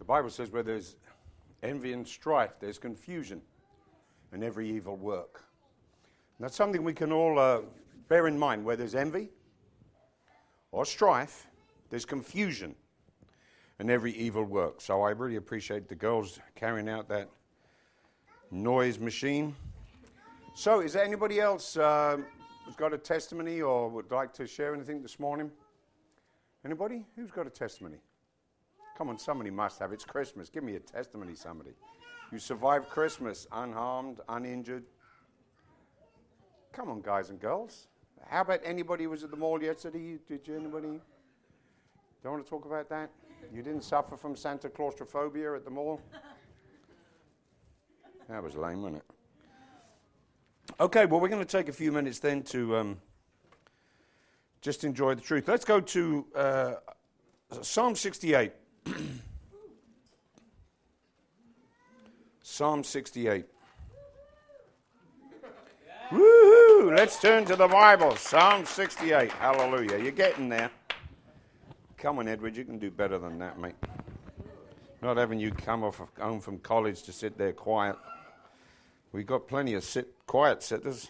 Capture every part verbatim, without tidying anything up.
Bible says where there's envy and strife, there's confusion and every evil work. And that's something we can all uh, bear in mind. Where there's envy or strife, there's confusion and every evil work. So I really appreciate the girls carrying out that noise machine. So is there anybody else uh, who's got a testimony or would like to share anything this morning? Anybody? Who's got a testimony? Come on, somebody must have. It's Christmas. Give me a testimony, somebody. You survived Christmas unharmed, uninjured. Come on, guys and girls. How about anybody who was at the mall yesterday? Did you, anybody? Don't want to talk about that? You didn't suffer from Santa claustrophobia at the mall? That was lame, wasn't it? Okay, well, we're going to take a few minutes then to um, just enjoy the truth. Let's go to uh, Psalm sixty-eight. Psalm sixty-eight. Woo-hoo! Let's turn to the Bible. Psalm sixty-eight. Hallelujah. You're getting there. Come on, Edward. You can do better than that, mate. Not having you come off of, home from college to sit there quiet. We've got plenty of sit quiet sitters.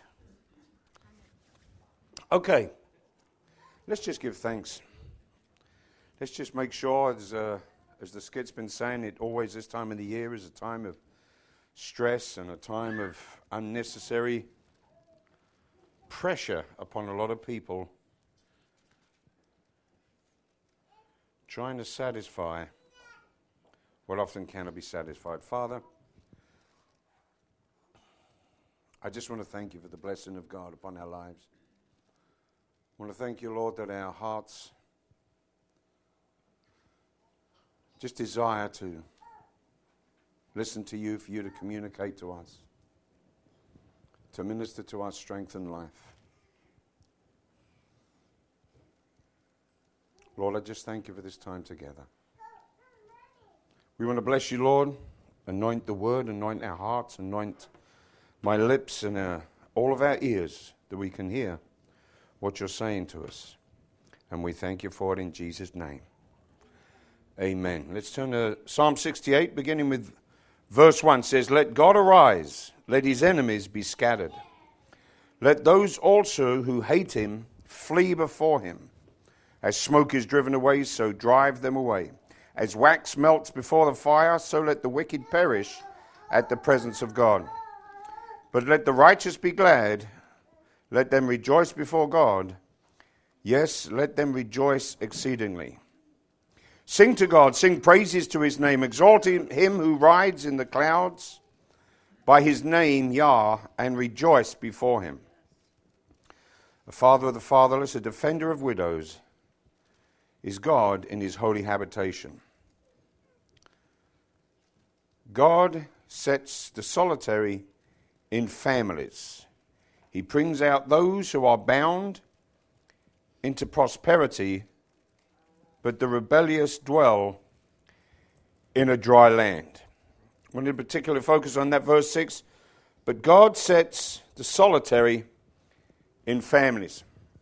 Okay. Let's just give thanks. Let's just make sure, as, uh, as the skit's been saying, it always this time of the year is a time of stress and a time of unnecessary pressure upon a lot of people trying to satisfy what often cannot be satisfied. Father, I just want to thank you for the blessing of God upon our lives. I want to thank you, Lord, that our hearts just desire to listen to you, for you to communicate to us, to minister to our strength and life. Lord, I just thank you for this time together. We want to bless you, Lord. Anoint the word, anoint our hearts, anoint my lips and our, all of our ears, that we can hear what you're saying to us. And we thank you for it in Jesus' name. Amen. Let's turn to Psalm sixty-eight, beginning with verse one. It says, "Let God arise, let his enemies be scattered. Let those also who hate him flee before him. As smoke is driven away, so drive them away. As wax melts before the fire, so let the wicked perish at the presence of God. But let the righteous be glad, let them rejoice before God. Yes, let them rejoice exceedingly. Sing to God, sing praises to his name, exalting him who rides in the clouds by his name, Yah, and rejoice before him. The father of the fatherless, a defender of widows, is God in his holy habitation. God sets the solitary in families. He brings out those who are bound into prosperity, but the rebellious dwell in a dry land. I want to particularly focus on that verse six. But God sets the solitary in families.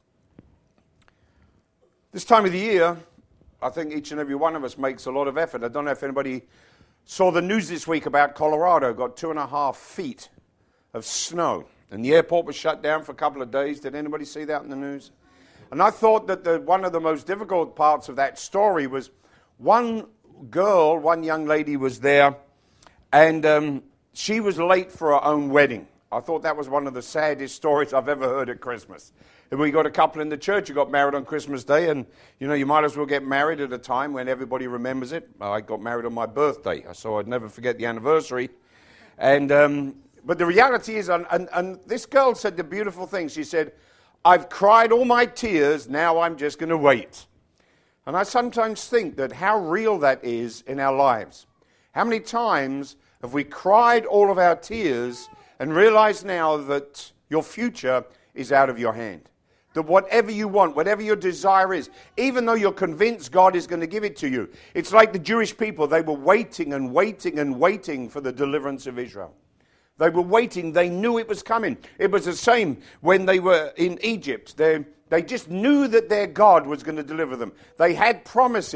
This time of the year, I think each and every one of us makes a lot of effort. I don't know if anybody saw the news this week about Colorado. Got two and a half feet of snow. And the airport was shut down for a couple of days. Did anybody see that in the news? And I thought that the, one of the most difficult parts of that story was one girl, one young lady was there, and um, she was late for her own wedding. I thought that was one of the saddest stories I've ever heard at Christmas. And we got a couple in the church who got married on Christmas Day, and, you know, you might as well get married at a time when everybody remembers it. I got married on my birthday, so I'd never forget the anniversary. And um, but the reality is, and, and, and this girl said the beautiful thing. She said, "I've cried all my tears, now I'm just going to wait." And I sometimes think that how real that is in our lives. How many times have we cried all of our tears and realized now that your future is out of your hand? That whatever you want, whatever your desire is, even though you're convinced God is going to give it to you. It's like the Jewish people. They were waiting and waiting and waiting for the deliverance of Israel. They were waiting. They knew it was coming. It was the same when they were in Egypt. They, they just knew that their God was going to deliver them. They had promises.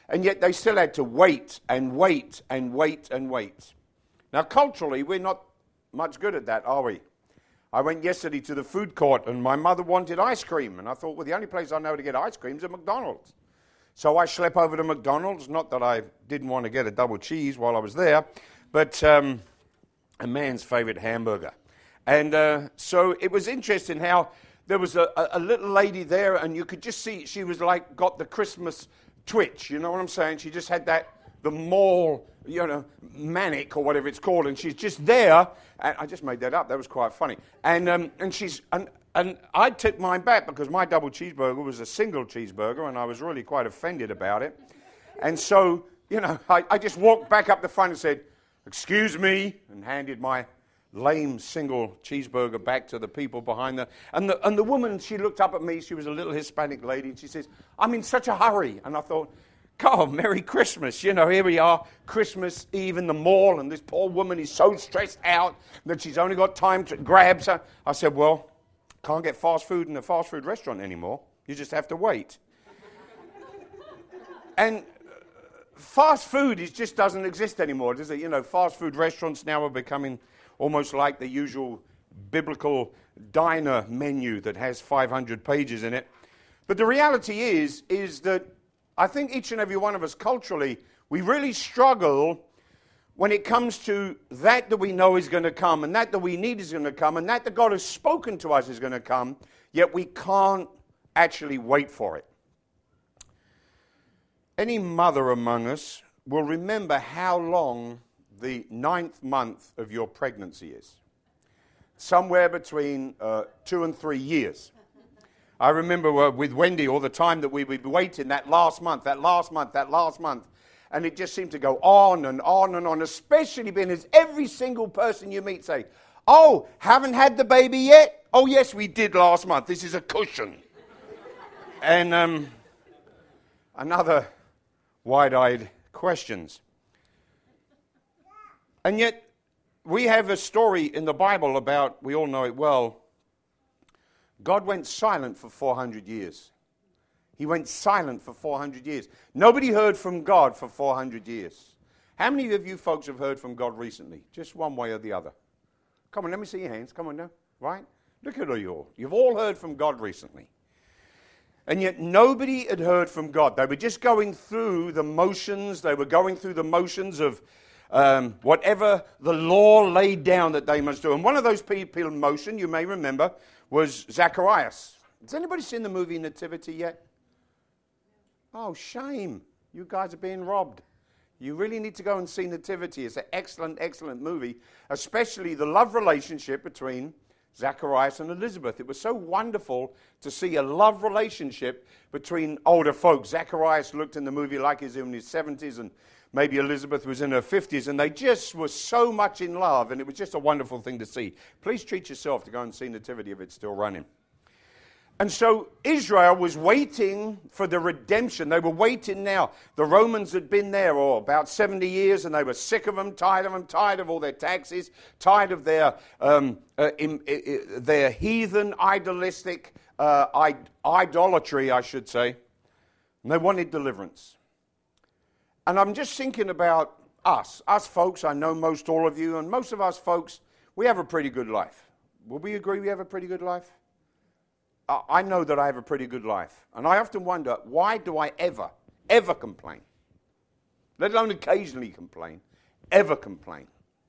And yet they still had to wait and wait and wait and wait. Now, culturally, we're not much good at that, are we? I went yesterday to the food court, and my mother wanted ice cream. And I thought, well, the only place I know to get ice cream is at McDonald's. So I schlepped over to McDonald's. Not that I didn't want to get a double cheese while I was there, but um, a man's favorite hamburger. And uh, so it was interesting how there was a, a, a little lady there, and you could just see she was like, got the Christmas twitch, you know what I'm saying? She just had that, the mall, you know, manic or whatever it's called, and she's just there, and I just made that up, that was quite funny. And um, and she's, and, and I took mine back because my double cheeseburger was a single cheeseburger, and I was really quite offended about it. And so, you know, I, I just walked back up the front and said, excuse me, and handed my lame single cheeseburger back to the people behind the, and the, and the woman, she looked up at me, she was a little Hispanic lady, and she says, I'm in such a hurry. And I thought, God, Merry Christmas. You know, here we are, Christmas Eve in the mall, and this poor woman is so stressed out that she's only got time to grab. So I said, well, can't get fast food in a fast food restaurant anymore. You just have to wait. And fast food is just doesn't exist anymore, does it? You know, fast food restaurants now are becoming almost like the usual biblical diner menu that has five hundred pages in it. But the reality is, is that I think each and every one of us culturally, we really struggle when it comes to that that we know is going to come, and that that we need is going to come, and that that God has spoken to us is going to come, yet we can't actually wait for it. Any mother among us will remember how long the ninth month of your pregnancy is. Somewhere between uh, two and three years. I remember uh, with Wendy all the time that we would be waiting that last month, that last month, that last month. And it just seemed to go on and on and on, especially being as every single person you meet say, oh, haven't had the baby yet? Oh, yes, we did last month. This is a cushion. And um, another wide-eyed questions. And yet, we have a story in the Bible about, we all know it well, God went silent for four hundred years. He went silent for four hundred years. Nobody heard from God for four hundred years. How many of you folks have heard from God recently? Just one way or the other. Come on, let me see your hands. Come on now. Right? Look at you all. You've all heard from God recently. And yet nobody had heard from God. They were just going through the motions. They were going through the motions of um, whatever the law laid down that they must do. And one of those people in motion, you may remember, was Zacharias. Has anybody seen the movie Nativity yet? Oh, shame. You guys are being robbed. You really need to go and see Nativity. It's an excellent, excellent movie, especially the love relationship between Zacharias and Elizabeth. It was so wonderful to see a love relationship between older folks. Zacharias looked in the movie like he was in his seventies, and maybe Elizabeth was in her fifties, and they just were so much in love, and it was just a wonderful thing to see. Please treat yourself to go and see Nativity if it's still running. And so Israel was waiting for the redemption. They were waiting now. The Romans had been there oh, about seventy years, and they were sick of them, tired of them, tired of all their taxes, tired of their um, uh, in, uh, their heathen, idolistic uh, I- idolatry, I should say. And they wanted deliverance. And I'm just thinking about us, us folks. I know most all of you, and most of us folks, we have a pretty good life. Will we agree we have a pretty good life? I know that I have a pretty good life. And I often wonder, why do I ever, ever complain? Let alone occasionally complain, ever complain.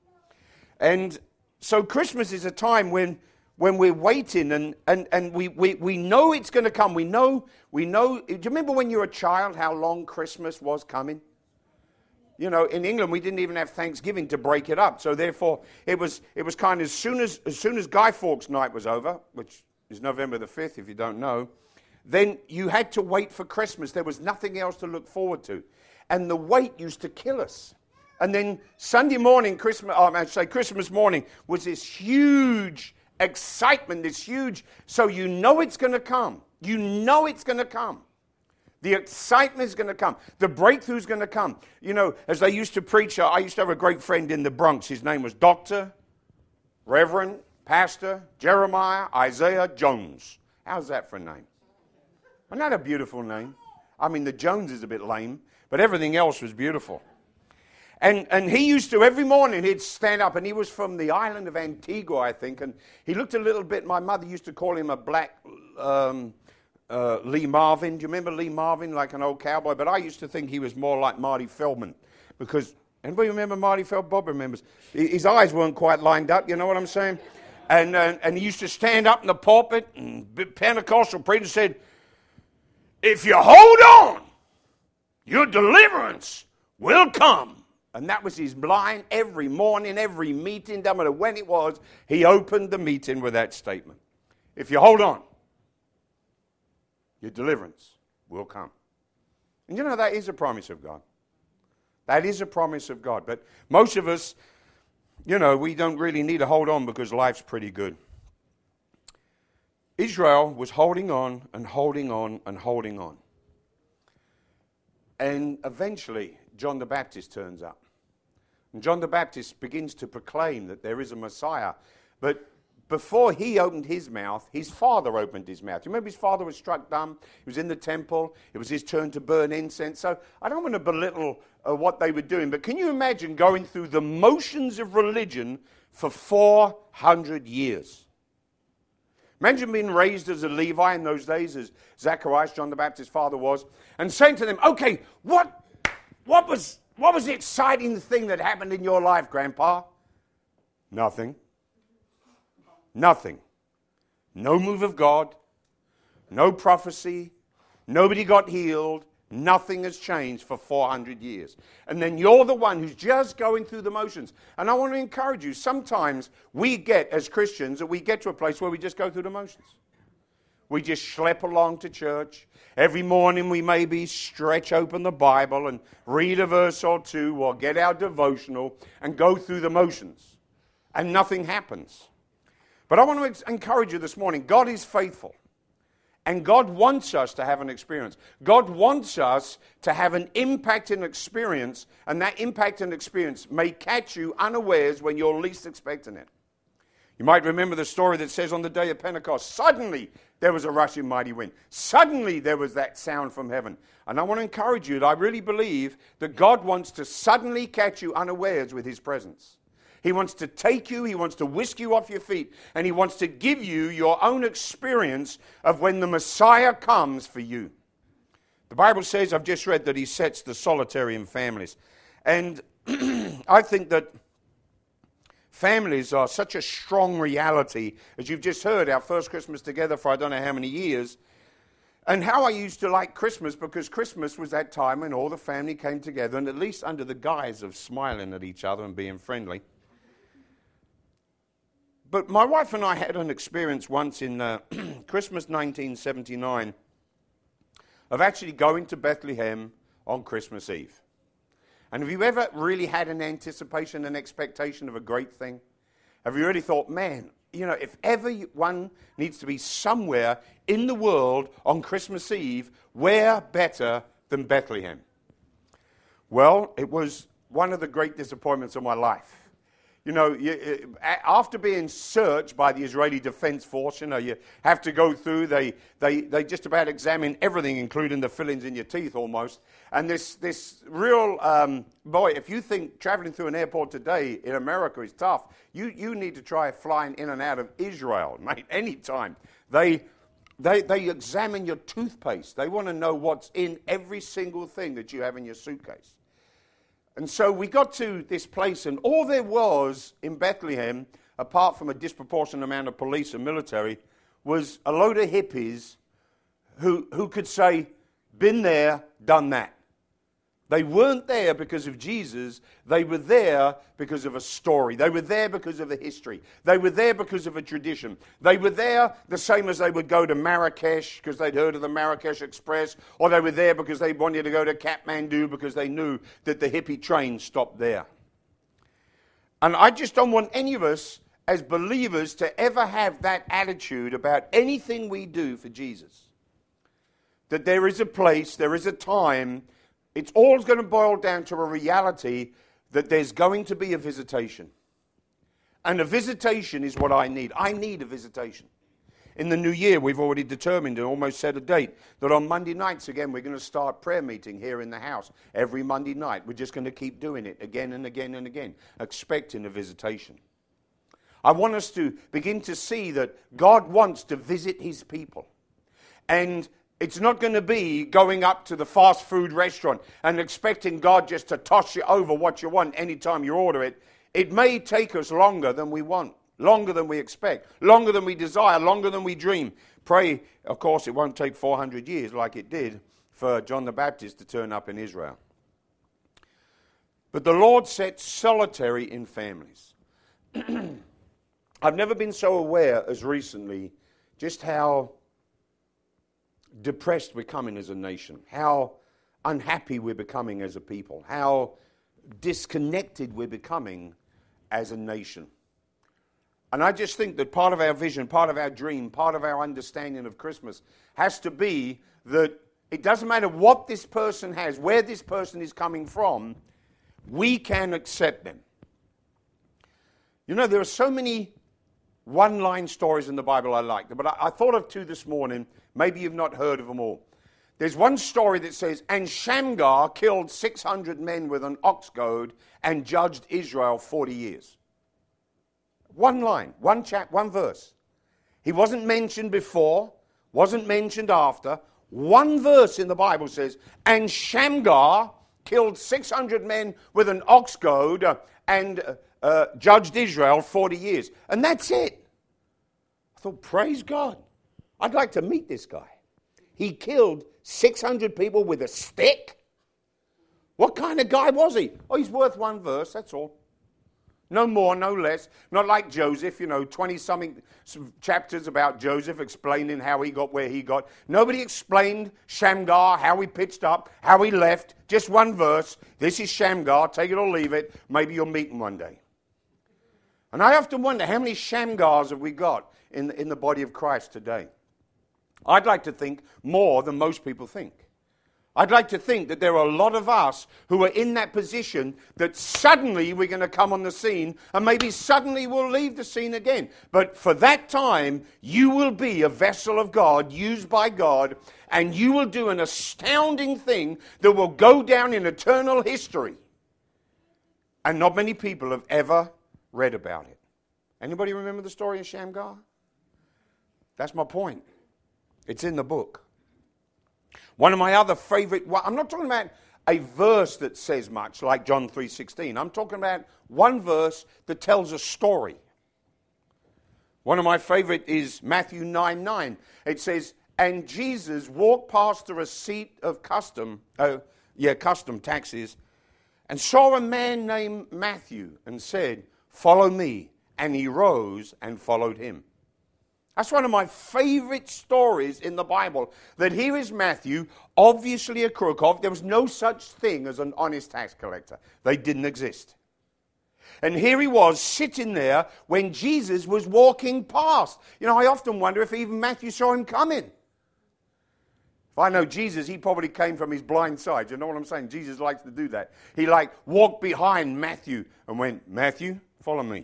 And so Christmas is a time when when we're waiting and, and, and we, we, we know it's going to come. We know, we know. Do you remember when you were a child how long Christmas was coming? You know, in England, we didn't even have Thanksgiving to break it up. So therefore, it was it was kind of as soon as as soon as Guy Fawkes night was over, which is November the fifth, if you don't know, then you had to wait for Christmas. There was nothing else to look forward to. And the wait used to kill us. And then Sunday morning, Christmas, oh, I should say Christmas morning, was this huge excitement, this huge, so you know it's going to come. You know it's going to come. The excitement is going to come. The breakthrough is going to come. You know, as they used to preach, I used to have a great friend in the Bronx. His name was Doctor Reverend Pastor Jeremiah Isaiah Jones. How's that for a name? Isn't that a beautiful name? I mean, the Jones is a bit lame, But everything else was beautiful. And and he used to, every morning, he'd stand up, and he was from the island of Antigua, I think, and he looked a little bit, my mother used to call him a black um, uh, Lee Marvin. Do you remember Lee Marvin, like an old cowboy? But I used to think he was more like Marty Feldman, because, anybody remember Marty Feldman? Bob remembers. His eyes weren't quite lined up, you know what I'm saying? And, uh, and he used to stand up in the pulpit, and Pentecostal preacher said, if you hold on, your deliverance will come. And that was his line every morning, every meeting, no matter when it was, he opened the meeting with that statement. If you hold on, your deliverance will come. And you know, that is a promise of God. That is a promise of God. But most of us, you know, we don't really need to hold on because life's pretty good. Israel was holding on and holding on and holding on. And eventually, John the Baptist turns up. And John the Baptist begins to proclaim that there is a Messiah. But before he opened his mouth, his father opened his mouth. You remember his father was struck dumb? He was in the temple. It was his turn to burn incense. So I don't want to belittle uh, what they were doing, but can you imagine going through the motions of religion for four hundred years? Imagine being raised as a Levi in those days, as Zacharias, John the Baptist's father, was, and saying to them, okay, what, what was... What was the exciting thing that happened in your life, Grandpa? Nothing. Nothing. No move of God. No prophecy. Nobody got healed. Nothing has changed for four hundred years. And then you're the one who's just going through the motions. And I want to encourage you, sometimes we get, as Christians, that we get to a place where we just go through the motions. We just schlep along to church. Every morning we maybe stretch open the Bible and read a verse or two or get our devotional and go through the motions. And nothing happens. But I want to encourage you this morning. God is faithful. And God wants us to have an experience. God wants us to have an impact and experience. And that impact and experience may catch you unawares when you're least expecting it. You might remember the story that says on the day of Pentecost, suddenly there was a rushing mighty wind. Suddenly there was that sound from heaven. And I want to encourage you that I really believe that God wants to suddenly catch you unawares with his presence. He wants to take you, he wants to whisk you off your feet, and he wants to give you your own experience of when the Messiah comes for you. The Bible says, I've just read, that he sets the solitary in families. And I think that families are such a strong reality. As you've just heard, our first Christmas together for I don't know how many years. And how I used to like Christmas, because Christmas was that time when all the family came together, and at least under the guise of smiling at each other and being friendly. But my wife and I had an experience once in uh, Christmas nineteen seventy-nine of actually going to Bethlehem on Christmas Eve. And have you ever really had an anticipation and expectation of a great thing? Have you really thought, man, you know, if ever one needs to be somewhere in the world on Christmas Eve, where better than Bethlehem? Well, it was one of the great disappointments of my life. You know, you, after being searched by the Israeli Defense Force, you know, you have to go through, they, they, they just about examine everything, including the fillings in your teeth almost. And this, this real, um, boy, if you think traveling through an airport today in America is tough, you, you need to try flying in and out of Israel, mate, anytime. They, they, they examine your toothpaste. They want to know what's in every single thing that you have in your suitcase. And so we got to this place, and all there was in Bethlehem, apart from a disproportionate amount of police and military, was a load of hippies who, who could say, been there, done that. They weren't there because of Jesus. They were there because of a story. They were there because of a history. They were there because of a tradition. They were there the same as they would go to Marrakesh because they'd heard of the Marrakesh Express, or they were there because they wanted to go to Kathmandu because they knew that the hippie train stopped there. And I just don't want any of us as believers to ever have that attitude about anything we do for Jesus. That there is a place, there is a time. It's all going to boil down to a reality that there's going to be a visitation. And a visitation is what I need. I need a visitation. in the new year, we've already determined and almost set a date that on Monday nights, again, we're going to start prayer meeting here in the house every Monday night. We're just going to keep doing it again and again and again, expecting a visitation. I want us to begin to see that God wants to visit his people. And it's not going to be going up to the fast food restaurant and expecting God just to toss you over what you want anytime you order it. It may take us longer than we want, longer than we expect, longer than we desire, longer than we dream. Pray, of course, it won't take four hundred years like it did for John the Baptist to turn up in Israel. But the Lord sets solitary in families. I've never been so aware as recently just how depressed we're becoming as a nation, how unhappy we're becoming as a people, how disconnected we're becoming as a nation. And I just think that part of our vision, part of our dream, part of our understanding of Christmas has to be that it doesn't matter what this person has, where this person is coming from, we can accept them. You know, there are so many one-line stories in the Bible I like, but I, I thought of two this morning. Maybe you've not heard of them all. There's one story that says, and Shamgar killed six hundred men with an ox goad and judged Israel forty years. One line, one chap, one verse. He wasn't mentioned before, wasn't mentioned after. One verse in the Bible says, and Shamgar killed six hundred men with an ox goad uh, and uh, uh, judged Israel forty years. And that's it. I thought, praise God. I'd like to meet this guy. He killed six hundred people with a stick? What kind of guy was he? Oh, he's worth one verse, that's all. No more, no less. Not like Joseph, you know, twenty-something chapters about Joseph explaining how he got where he got. Nobody explained Shamgar, how he pitched up, how he left. Just one verse. This is Shamgar, take it or leave it. Maybe you'll meet him one day. And I often wonder, how many Shamgars have we got in, in the body of Christ today? I'd like to think more than most people think. I'd like to think that there are a lot of us who are in that position that suddenly we're going to come on the scene and maybe suddenly we'll leave the scene again. But for that time, you will be a vessel of God, used by God, and you will do an astounding thing that will go down in eternal history. And not many people have ever read about it. Anybody remember the story of Shamgar? That's my point. It's in the book. One of my other favorite, I'm not talking about a verse that says much like John three sixteen. I'm talking about one verse that tells a story. One of my favorite is Matthew nine nine. It says, and Jesus walked past the receipt of custom, oh, yeah, custom taxes, and saw a man named Matthew and said, follow me. And he rose and followed him. That's one of my favorite stories in the Bible. That here is Matthew, obviously a crook. There was no such thing as an honest tax collector. They didn't exist. And here he was sitting there when Jesus was walking past. You know, I often wonder if even Matthew saw him coming. If I know Jesus, he probably came from his blind side. You know what I'm saying? Jesus likes to do that. He like walked behind Matthew and went, Matthew, follow me.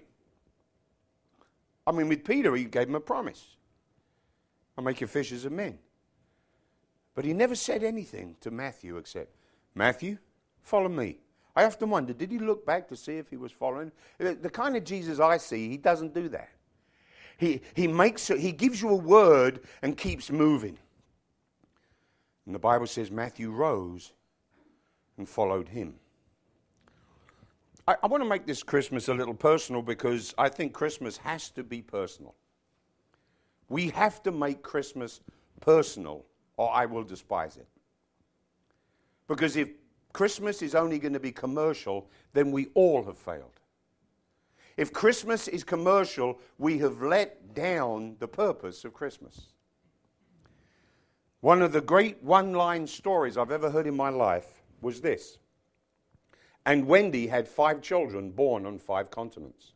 I mean, with Peter, he gave him a promise. I'll make you fishers of men. But he never said anything to Matthew except, Matthew, follow me. I often wonder, did he look back to see if he was following? The, the kind of Jesus I see, he doesn't do that. He, he, makes, he gives you a word and keeps moving. And the Bible says Matthew rose and followed him. I, I want to make this Christmas a little personal because I think Christmas has to be personal. We have to make Christmas personal or I will despise it. Because if Christmas is only going to be commercial, then we all have failed. If Christmas is commercial, we have let down the purpose of Christmas. One of the great one-line stories I've ever heard in my life was this. And Wendy had five children born on five continents.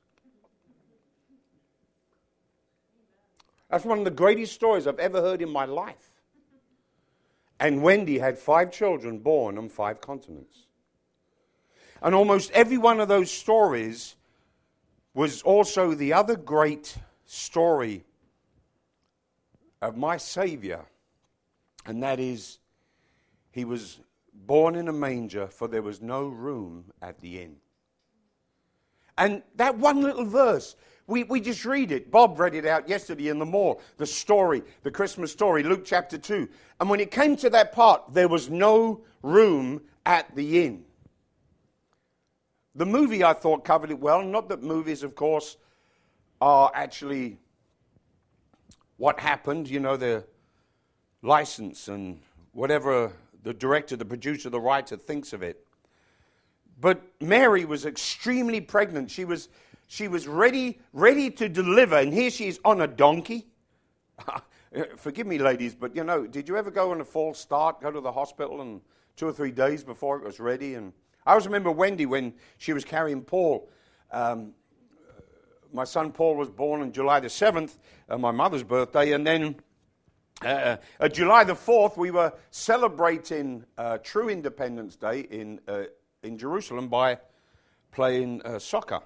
That's one of the greatest stories I've ever heard in my life. And Wendy had five children born on five continents. And almost every one of those stories was also the other great story of my Savior, and that is, he was born in a manger, for there was no room at the inn. And that one little verse, we, we just read it. Bob read it out yesterday in the mall, the story, the Christmas story, Luke chapter two. And when it came to that part, there was no room at the inn. The movie, I thought, covered it well. Not that movies, of course, are actually what happened. You know, the license and whatever the director, the producer, the writer thinks of it. But Mary was extremely pregnant. She was she was ready ready to deliver, and here she is on a donkey. Forgive me, ladies, but you know, did you ever go on a false start, go to the hospital, and two or three days before it was ready? And I always remember Wendy when she was carrying Paul. Um, my son Paul was born on July the seventh, uh, my mother's birthday, and then uh, uh, July the fourth, we were celebrating uh, True Independence Day in uh, in Jerusalem by playing uh, soccer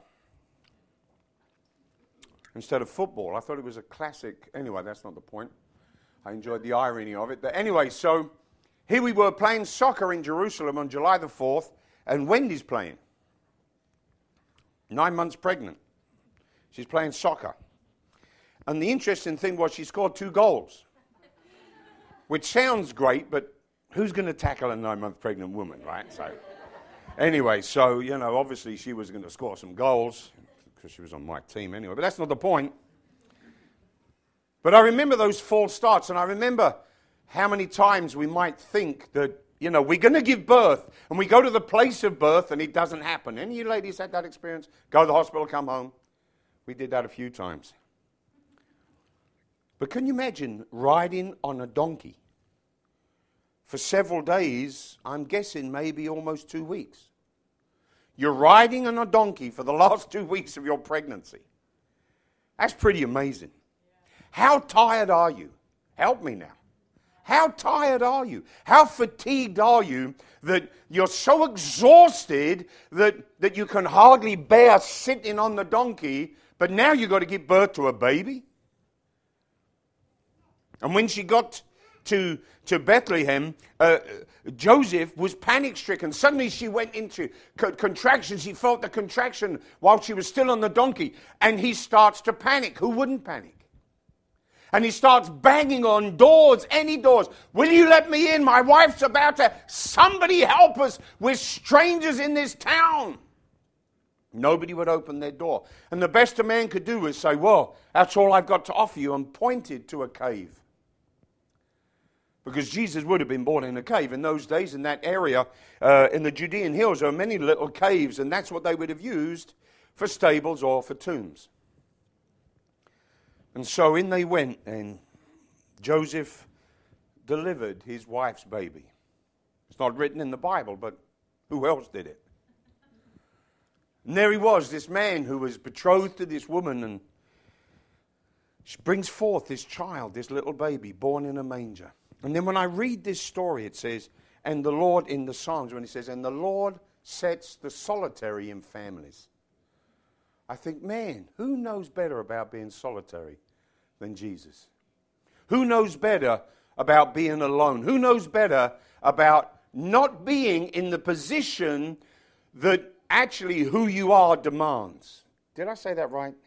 instead of football. I thought it was a classic. Anyway, that's not the point. I enjoyed the irony of it. But anyway, so here we were playing soccer in Jerusalem on July the fourth, and Wendy's playing. Nine months pregnant. She's playing soccer. And the interesting thing was she scored two goals, which sounds great, but who's going to tackle a nine-month pregnant woman, right? So anyway, so, you know, obviously she was going to score some goals because she was on my team anyway, but that's not the point. But I remember those false starts, and I remember how many times we might think that, you know, we're going to give birth, and we go to the place of birth, and it doesn't happen. Any of you ladies had that experience? Go to the hospital, come home. We did that a few times. But can you imagine riding on a donkey for several days, I'm guessing maybe almost two weeks? You're riding on a donkey for the last two weeks of your pregnancy. That's pretty amazing. How tired are you? Help me now. How tired are you? How fatigued are you that you're so exhausted that, that you can hardly bear sitting on the donkey, but now you've got to give birth to a baby? And when she got to, to Bethlehem, uh, Joseph was panic-stricken. Suddenly she went into co- contraction. She felt the contraction while she was still on the donkey. And he starts to panic. Who wouldn't panic? And he starts banging on doors, any doors. Will you let me in? My wife's about to... Somebody help us. We're strangers in this town. Nobody would open their door. And the best a man could do was say, well, that's all I've got to offer you, and pointed to a cave. Because Jesus would have been born in a cave. In those days, in that area, uh, in the Judean hills, there were many little caves, and that's what they would have used for stables or for tombs. And so in they went, and Joseph delivered his wife's baby. It's not written in the Bible, but who else did it? And there he was, this man who was betrothed to this woman, and she brings forth this child, this little baby, born in a manger. And then when I read this story, it says, and the Lord, in the Psalms, when it says, and the Lord sets the solitary in families. I think, man, who knows better about being solitary than Jesus? Who knows better about being alone? Who knows better about not being in the position that actually who you are demands? Did I say that right?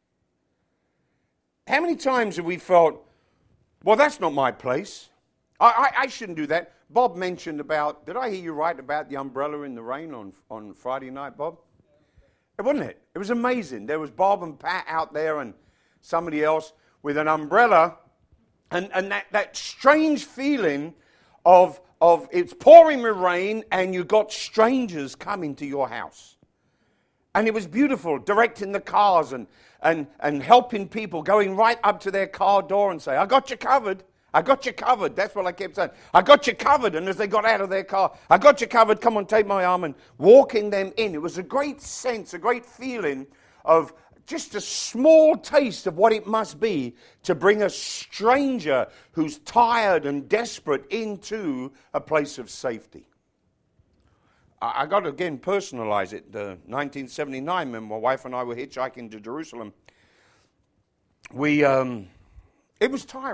How many times have we felt, well, that's not my place. I, I, I shouldn't do that. Bob mentioned about, did I hear you right about the umbrella in the rain on, on Friday night, Bob? Wasn't it? It was amazing. There was Bob and Pat out there and somebody else with an umbrella, and, and that, that strange feeling of, of it's pouring with rain and you've got strangers coming to your house. And it was beautiful, directing the cars and, and, and helping people, going right up to their car door and say, I got you covered. I got you covered. That's what I kept saying. I got you covered. And as they got out of their car, I got you covered. Come on, take my arm, and walking them in. It was a great sense, a great feeling of just a small taste of what it must be to bring a stranger who's tired and desperate into a place of safety. I, I got to again personalize it. Uh, nineteen seventy-nine, when my wife and I were hitchhiking to Jerusalem, we um, it was tiring.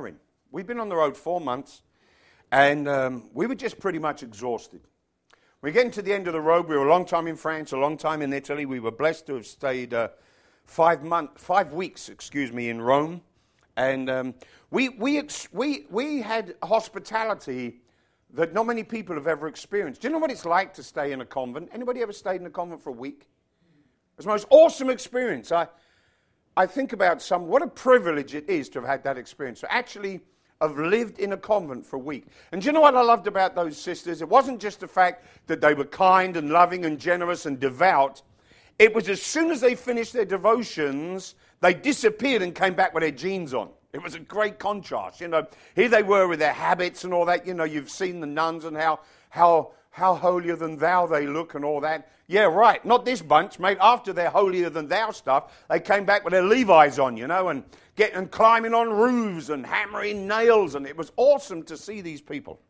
We'd been on the road four months, and um, we were just pretty much exhausted. We're getting to the end of the road. We were a long time in France, a long time in Italy. We were blessed to have stayed uh, five month, five weeks, excuse me, in Rome, and um, we we ex- we we had hospitality that not many people have ever experienced. Do you know what it's like to stay in a convent? Anybody ever stayed in a convent for a week? It's the most awesome experience. I I think about some what a privilege it is to have had that experience. So actually, I've lived in a convent for a week. And do you know what I loved about those sisters? It wasn't just the fact that they were kind and loving and generous and devout. It was as soon as they finished their devotions, they disappeared and came back with their jeans on. It was a great contrast. You know, here they were with their habits and all that. You know, you've seen the nuns and how how how holier than thou they look and all that. Yeah, right. Not this bunch, mate. After their holier than thou stuff, they came back with their Levi's on, you know, and get and climbing on roofs and hammering nails, and it was awesome to see these people.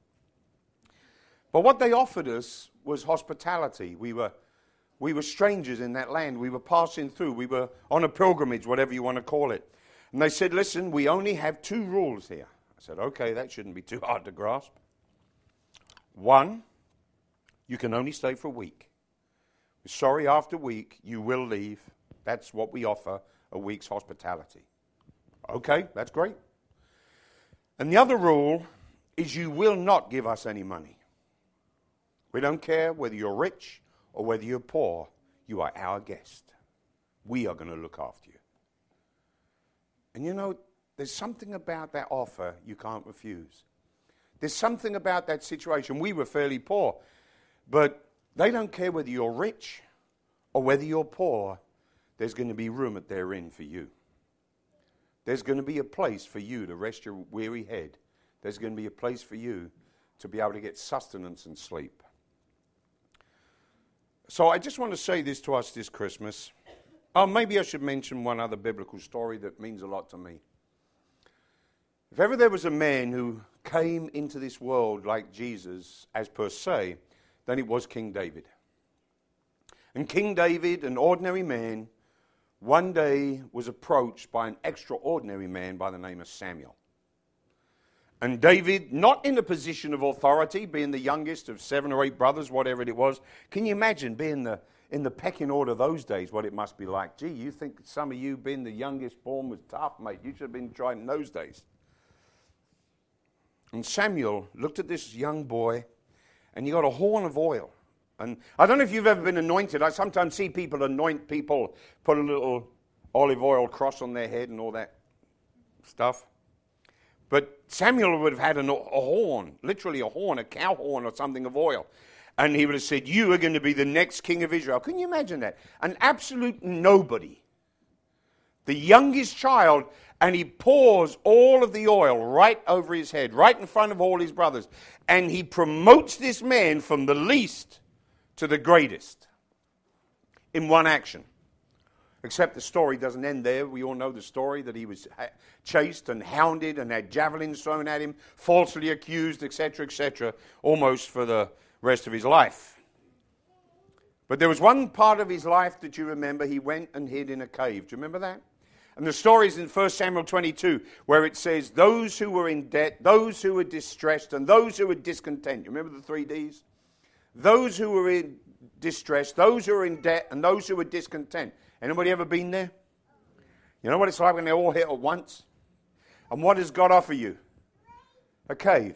But what they offered us was hospitality. We were we were strangers in that land. We were passing through. We were on a pilgrimage, whatever you want to call it. And they said, listen, we only have two rules here. I said, okay, that shouldn't be too hard to grasp. One, you can only stay for a week. We're sorry, after a week, you will leave. That's what we offer, a week's hospitality. Okay, that's great. And the other rule is you will not give us any money. We don't care whether you're rich or whether you're poor. You are our guest. We are going to look after you. And you know, there's something about that offer you can't refuse. There's something about that situation. We were fairly poor, but they don't care whether you're rich or whether you're poor. There's going to be room at their inn for you. There's going to be a place for you to rest your weary head. There's going to be a place for you to be able to get sustenance and sleep. So I just want to say this to us this Christmas. Oh, maybe I should mention one other biblical story that means a lot to me. If ever there was a man who came into this world like Jesus, as per se, then it was King David. And King David, an ordinary man, one day was approached by an extraordinary man by the name of Samuel. And David, not in a position of authority, being the youngest of seven or eight brothers, whatever it was. Can you imagine being the in the pecking order those days, what it must be like? Gee, you think some of you being the youngest born was tough, mate. You should have been trying in those days. And Samuel looked at this young boy, and he got a horn of oil. And I don't know if you've ever been anointed. I sometimes see people anoint people, put a little olive oil cross on their head and all that stuff. But Samuel would have had a, a horn, literally a horn, a cow horn or something of oil. And he would have said, you are going to be the next king of Israel. Can you imagine that? An absolute nobody. The youngest child, and he pours all of the oil right over his head, right in front of all his brothers. And he promotes this man from the least to the greatest in one action. Except the story doesn't end there. We all know the story, that he was chased and hounded and had javelins thrown at him, falsely accused, et cetera, et cetera, almost for the rest of his life. But there was one part of his life that you remember. He went and hid in a cave. Do you remember that? And the story is in First Samuel twenty-two, where it says, those who were in debt, those who were distressed, and those who were discontent. You remember the three Ds? Those who were in distress, those who were in debt, and those who were discontent. Anybody ever been there? You know what it's like when they all hit at once? And what does God offer you? A cave.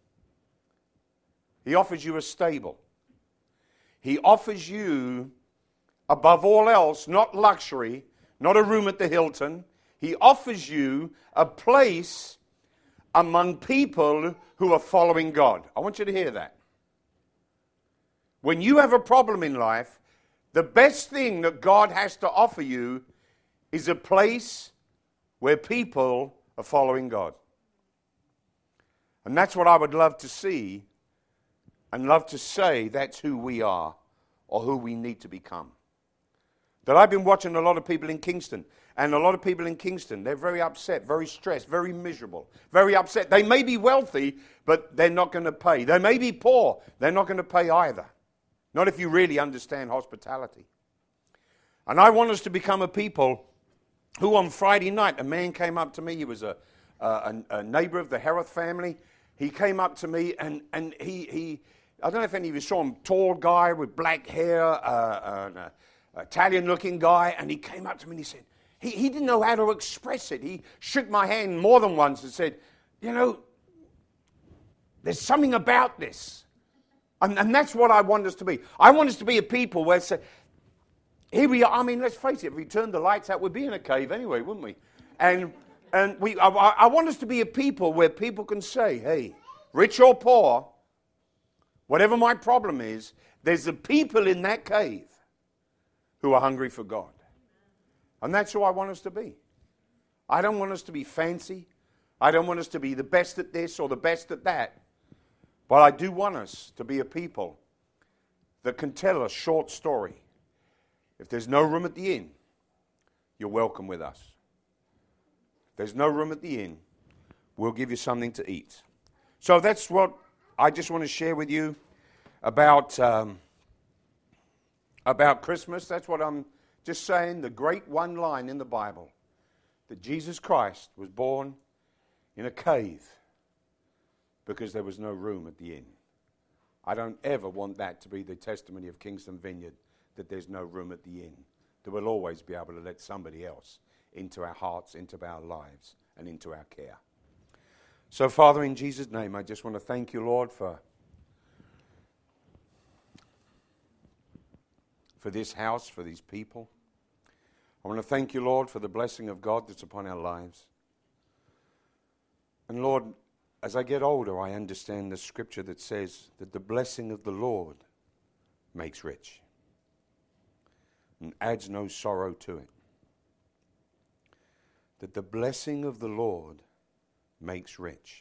He offers you a stable. He offers you, above all else, not luxury, not a room at the Hilton. He offers you a place among people who are following God. I want you to hear that. When you have a problem in life, the best thing that God has to offer you is a place where people are following God. And that's what I would love to see and love to say that's who we are or who we need to become. That I've been watching a lot of people in Kingston, and a lot of people in Kingston, they're very upset, very stressed, very miserable, very upset. They may be wealthy, but they're not going to pay. They may be poor, they're not going to pay either. Not if you really understand hospitality. And I want us to become a people who on Friday night, a man came up to me, he was a, uh, a, a neighbor of the Hereth family. He came up to me, and, and he, he, I don't know if any of you saw him, tall guy with black hair, uh, an uh, Italian-looking guy, and he came up to me and he said, he, he didn't know how to express it. He shook my hand more than once and said, you know, there's something about this. And, and that's what I want us to be. I want us to be a people where, say, here we are. I mean, let's face it, if we turned the lights out, we'd be in a cave anyway, wouldn't we? And and we, I, I want us to be a people where people can say, hey, rich or poor, whatever my problem is, there's a people in that cave who are hungry for God. And that's who I want us to be. I don't want us to be fancy. I don't want us to be the best at this or the best at that. But I do want us to be a people that can tell a short story. If there's no room at the inn, you're welcome with us. If there's no room at the inn, we'll give you something to eat. So that's what I just want to share with you about, um, about Christmas. That's what I'm just saying, the great one line in the Bible, that Jesus Christ was born in a cave because there was no room at the inn. I don't ever want that to be the testimony of Kingston Vineyard, that there's no room at the inn. That we'll always be able to let somebody else into our hearts, into our lives, and into our care. So, Father, in Jesus' name, I just want to thank you, Lord, for, for this house, for these people. I want to thank you, Lord, for the blessing of God that's upon our lives. And, Lord, as I get older, I understand the scripture that says that the blessing of the Lord makes rich and adds no sorrow to it. That the blessing of the Lord makes rich.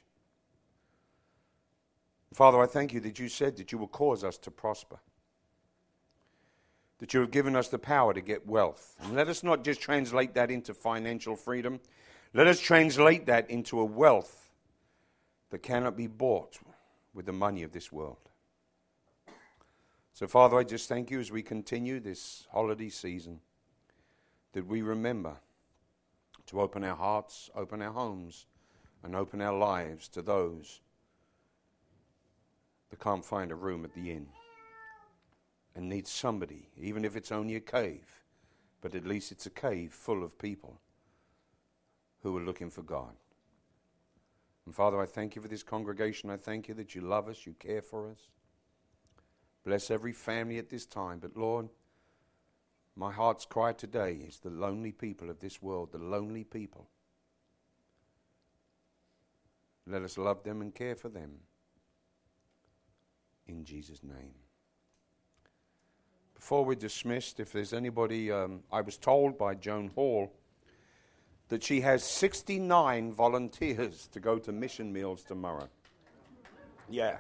Father, I thank you that you said that you will cause us to prosper. That you have given us the power to get wealth. And let us not just translate that into financial freedom. Let us translate that into a wealth that cannot be bought with the money of this world. So, Father, I just thank you as we continue this holiday season, that we remember to open our hearts, open our homes, and open our lives to those that can't find a room at the inn and need somebody, even if it's only a cave, but at least it's a cave full of people who are looking for God. And Father, I thank you for this congregation. I thank you that you love us, you care for us. Bless every family at this time. But Lord, my heart's cry today is the lonely people of this world, the lonely people. Let us love them and care for them. In Jesus' name. Before we're dismissed, if there's anybody, um, I was told by Joan Hall that she has sixty-nine volunteers to go to mission meals tomorrow. Yeah.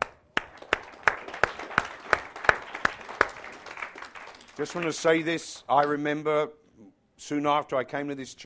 Just want to say this. I remember soon after I came to this church,